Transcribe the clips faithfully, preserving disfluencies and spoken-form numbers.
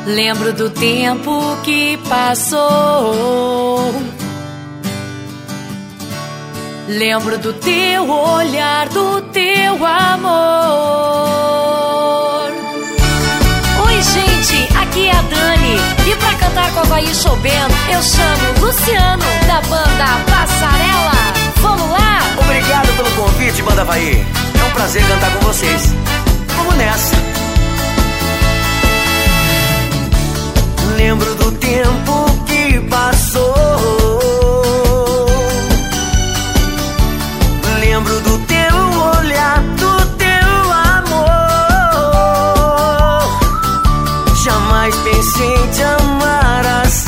Lembro do tempo que passou. Lembro do teu olhar, do teu amor. Oi, gente, aqui é a Dani. E pra cantar com a Havaí chovendo, eu chamo Luciano, da banda Passarela. Vamos lá? Obrigado pelo convite, banda Havaí. É um prazer cantar com vocês. Vamos nessa. Lembro do tempo que passou. Lembro do teu olhar, do teu amor. Jamais pensei te amar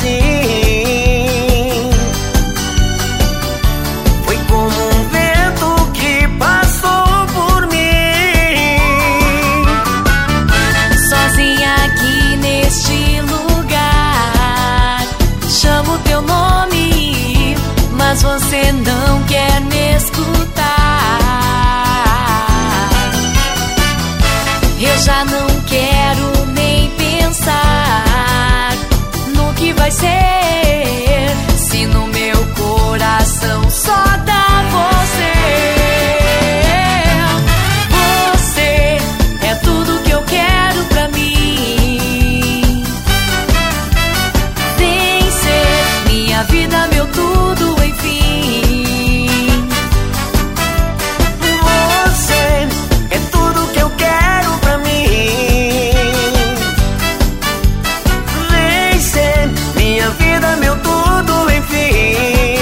assim. Foi como um vento que passou por mim. Sozinha aqui neste lugar, chamo teu nome, mas você não quer me escutar. Eu já não quero nem pensar no que vai ser, se no meu coração só dá você. Você é tudo que eu quero pra mim. Vem ser minha vida, meu tudo, enfim. Você é tudo que eu quero pra mim. Vem ser minha vida, meu tudo, enfim.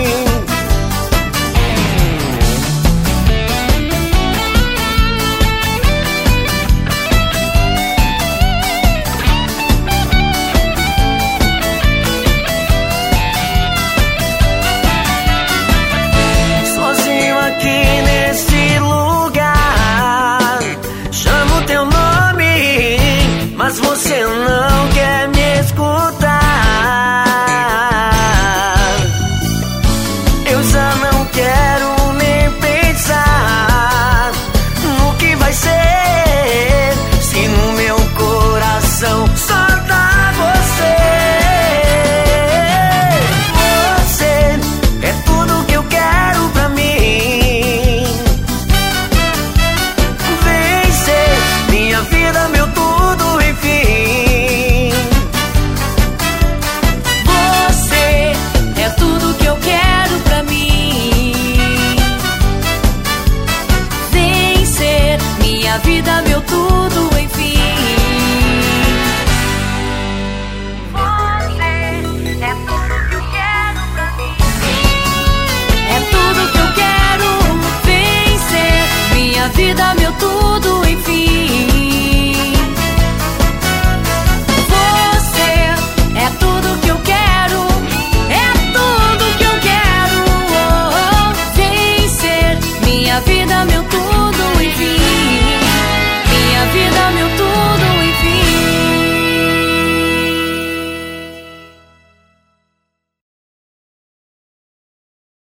Sozinho aqui nesse lugar, chamo teu nome, mas você